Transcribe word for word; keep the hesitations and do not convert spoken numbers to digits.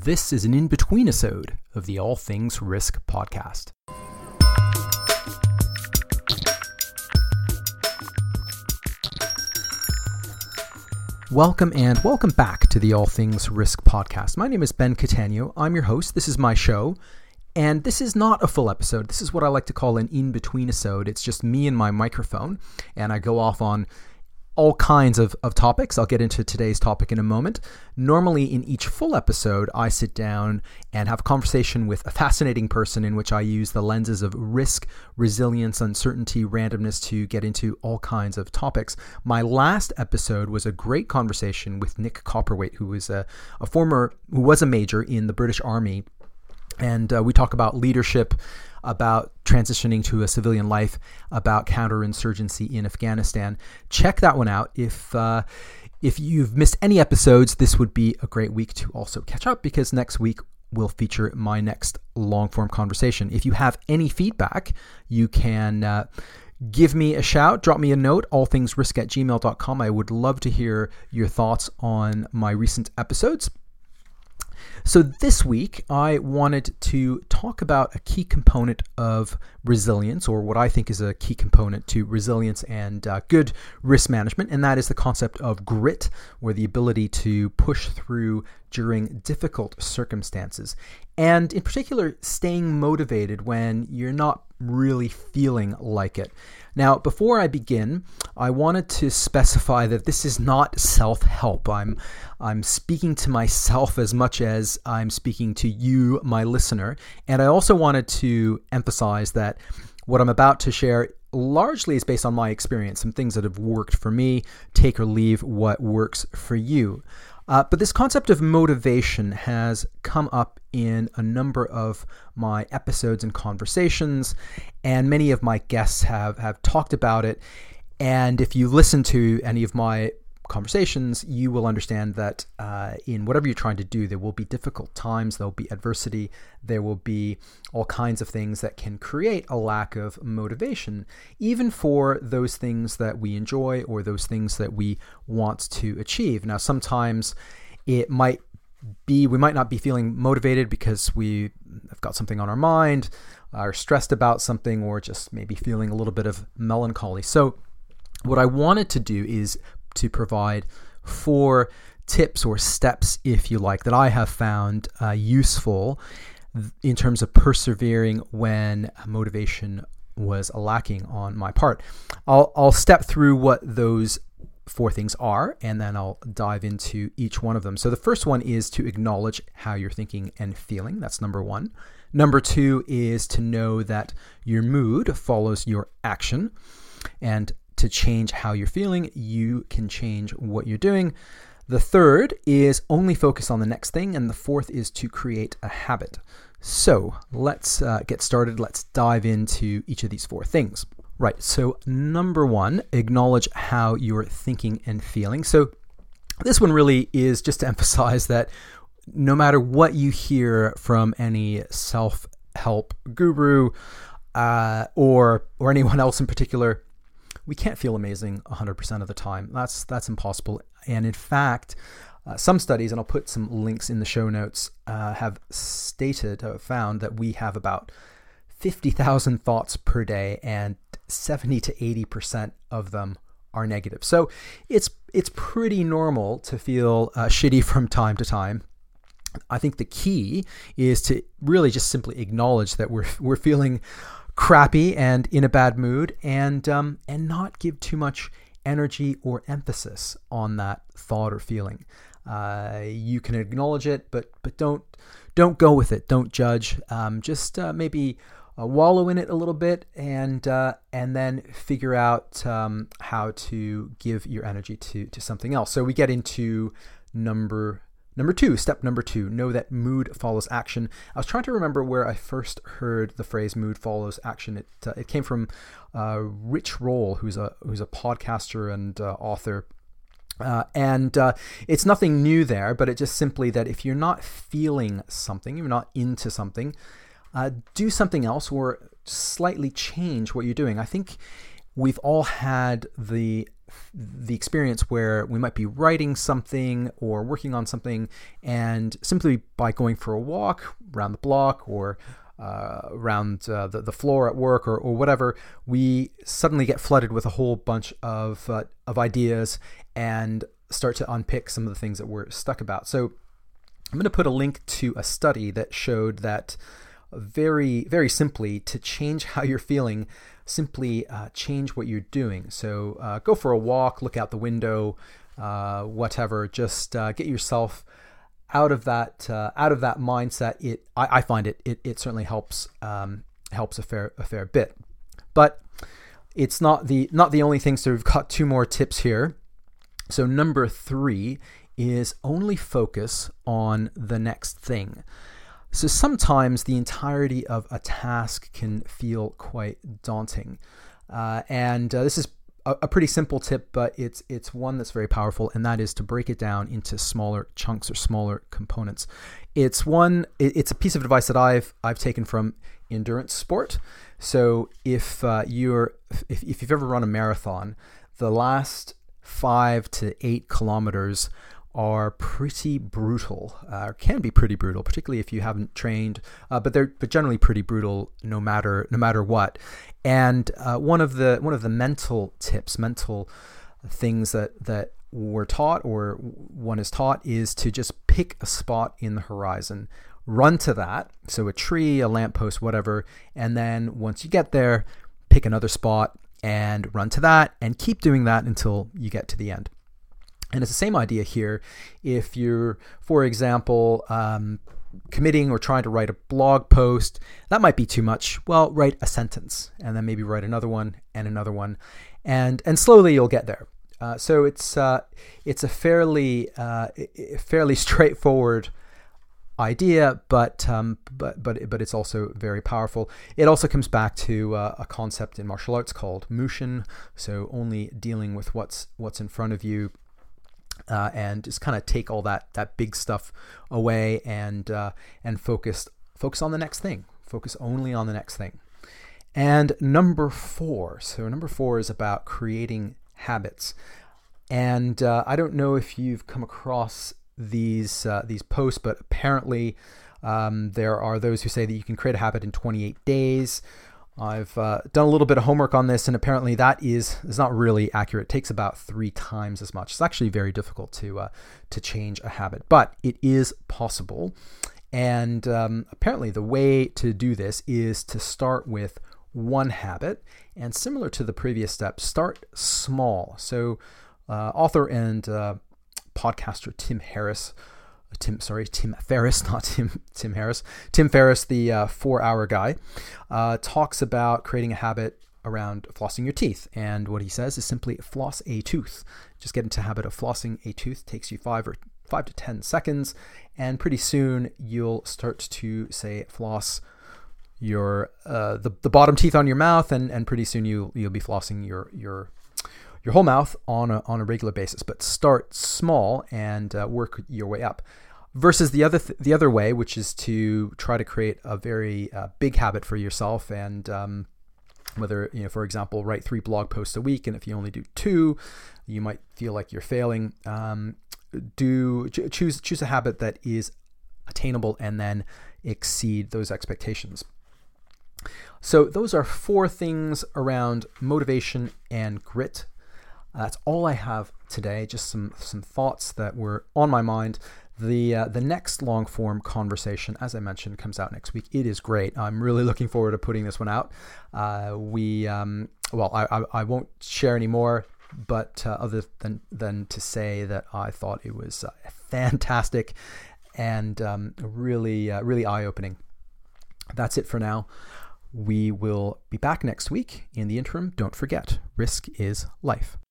This is an in-between episode of the All Things Risk podcast. Welcome and welcome back to the All Things Risk podcast. My name is Ben Catania. I'm your host. This is my show. And this is not a full episode. This is what I like to call an in-between episode. It's just me and my microphone, and I go off on all kinds of, of topics. I'll get into today's topic in a moment. Normally in each full episode, I sit down and have a conversation with a fascinating person in which I use the lenses of risk, resilience, uncertainty, randomness to get into all kinds of topics. My last episode was a great conversation with Nick Copperwaite, who was a, a former, who was a major in the British Army. And uh, we talk about leadership, about transitioning to a civilian life, about counterinsurgency in Afghanistan. Check that one out. If uh, if you've missed any episodes, this would be a great week to also catch up, because next week will feature my next long-form conversation. If you have any feedback, you can uh, give me a shout, drop me a note, allthingsrisk at gmail dot com. I would love to hear your thoughts on my recent episodes. So this week, I wanted to talk about a key component of resilience, or what I think is a key component to resilience and uh, good risk management, and that is the concept of grit, or the ability to push through during difficult circumstances. And in particular, staying motivated when you're not really feeling like it. Now, before I begin, I wanted to specify that this is not self-help. I'm I'm speaking to myself as much as I'm speaking to you, my listener. And I also wanted to emphasize that what I'm about to share largely is based on my experience, some things that have worked for me. Take or leave what works for you. Uh, but this concept of motivation has come up in a number of my episodes and conversations, and many of my guests have, have talked about it. And if you listen to any of my conversations, you will understand that uh, in whatever you're trying to do, there will be difficult times, there will be adversity, there will be all kinds of things that can create a lack of motivation, even for those things that we enjoy or those things that we want to achieve. Now, sometimes it might be, we might not be feeling motivated because we have got something on our mind, are stressed about something, or just maybe feeling a little bit of melancholy. So what I wanted to do is to provide four tips or steps, if you like, that I have found uh, useful in terms of persevering when motivation was lacking on my part. I'll, I'll step through what those four things are, and then I'll dive into each one of them. So the first one is to acknowledge how you're thinking and feeling. That's number one. Number two is to know that your mood follows your action, and to change how you're feeling, you can change what you're doing. The third is only focus on the next thing. And the fourth is to create a habit. So let's uh, get started. Let's dive into each of these four things. Right. So number one, acknowledge how you're thinking and feeling. So this one really is just to emphasize that no matter what you hear from any self-help guru uh, or or anyone else in particular, we can't feel amazing one hundred percent of the time. That's that's impossible. And in fact, uh, some studies, and I'll put some links in the show notes, uh, have stated, uh, found that we have about fifty thousand thoughts per day, and seventy to eighty percent of them are negative. So it's it's pretty normal to feel uh, shitty from time to time. I think the key is to really just simply acknowledge that we're we're feeling crappy and in a bad mood, and um, and not give too much energy or emphasis on that thought or feeling. Uh, you can acknowledge it, but but don't don't go with it. Don't judge. Um, just uh, maybe uh, wallow in it a little bit, and uh, and then figure out um, how to give your energy to to something else. So we get into number. Number two, step number two, know that mood follows action. I was trying to remember where I first heard the phrase mood follows action. It uh, it came from uh, Rich Roll, who's a who's a podcaster and uh, author. Uh, and uh, it's nothing new there, but it's just simply that if you're not feeling something, you're not into something, uh, do something else or slightly change what you're doing. I think we've all had the the experience where we might be writing something or working on something, and simply by going for a walk around the block or uh, around uh, the, the floor at work or, or whatever, we suddenly get flooded with a whole bunch of uh, of ideas and start to unpick some of the things that we're stuck about. So I'm going to put a link to a study that showed that very, very simply, to change how you're feeling, simply uh, change what you're doing. So uh, go for a walk, look out the window, uh, whatever. Just uh, get yourself out of that uh, out of that mindset. It I, I find it, it it certainly helps um, helps a fair a fair bit. But it's not the not the only thing. So we've got two more tips here. So number three is only focus on the next thing. So sometimes the entirety of a task can feel quite daunting. Uh, and uh, this is a, a pretty simple tip, but it's it's one that's very powerful, and that is to break it down into smaller chunks or smaller components. It's one. It, it's a piece of advice that I've I've taken from endurance sport. So if uh, you're if, if you've ever run a marathon, the last five to eight kilometers are pretty brutal, uh, can be pretty brutal, particularly if you haven't trained, uh, but they're but generally pretty brutal no matter no matter what. And uh, one of the one of the mental tips, mental things that that we're taught or one is taught is to just pick a spot in the horizon, run to that, so a tree, a lamppost, whatever, and then once you get there, pick another spot and run to that, and keep doing that until you get to the end. And it's the same idea here. If you're, for example, um, committing or trying to write a blog post, that might be too much. Well, write a sentence and then maybe write another one and another one, and and slowly you'll get there. Uh, so it's uh, it's a fairly uh, fairly straightforward idea, but um, but but but it's also very powerful. It also comes back to uh, a concept in martial arts called Mushin. So only dealing with what's what's in front of you. Uh, and just kind of take all that that big stuff away and uh, and focus focus on the next thing. Focus only on the next thing. And number four. So number four is about creating habits. And uh, I don't know if you've come across these uh, these posts, but apparently um, there are those who say that you can create a habit in twenty-eight days. I've uh, done a little bit of homework on this, and apparently that is is not really accurate. It takes about three times as much. It's actually very difficult to uh, to change a habit, but it is possible. And um, apparently the way to do this is to start with one habit, and similar to the previous step, start small. So uh, author and uh, podcaster Tim Harris Tim, sorry, Tim Ferriss, not Tim, Tim Harris. Tim Ferriss, the uh, four-hour guy, uh, talks about creating a habit around flossing your teeth. And what he says is simply floss a tooth. Just get into the habit of flossing a tooth. Takes you five or five to ten seconds, and pretty soon you'll start to say floss your uh, the the bottom teeth on your mouth, and and pretty soon you you'll be flossing your your. your whole mouth on a, on a regular basis. But start small and uh, work your way up. Versus the other th- the other way, which is to try to create a very uh, big habit for yourself, and um, whether, you know, for example, write three blog posts a week, and if you only do two, you might feel like you're failing. Um, do ch- choose choose a habit that is attainable, and then exceed those expectations. So those are four things around motivation and grit. That's all I have today. Just some some thoughts that were on my mind. The uh, the next long form conversation, as I mentioned, comes out next week. It is great. I'm really looking forward to putting this one out. Uh, we um, well, I, I I won't share any more, but uh, other than than to say that I thought it was uh, fantastic and um, really uh, really eye opening. That's it for now. We will be back next week. In the interim, don't forget, risk is life.